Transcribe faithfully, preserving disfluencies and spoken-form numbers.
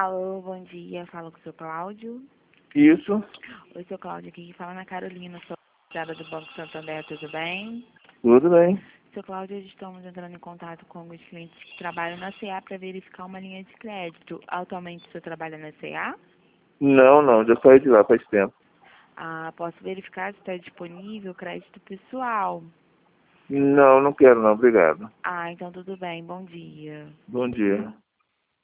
Alô, bom dia. Falo com o seu Cláudio. Isso, Oi, seu Cláudio, aqui que fala na Carolina, sou associada do Banco Santander, tudo bem? tudo bem. Seu Cláudio, hoje estamos entrando em contato com alguns clientes que trabalham na C A para verificar uma linha de crédito. Atualmente o senhor trabalha na C A? Não, não, já saí de lá faz tempo. Ah, posso verificar se está disponível crédito pessoal. Não, não quero não, obrigado. Ah, então tudo bem, bom dia. Bom dia.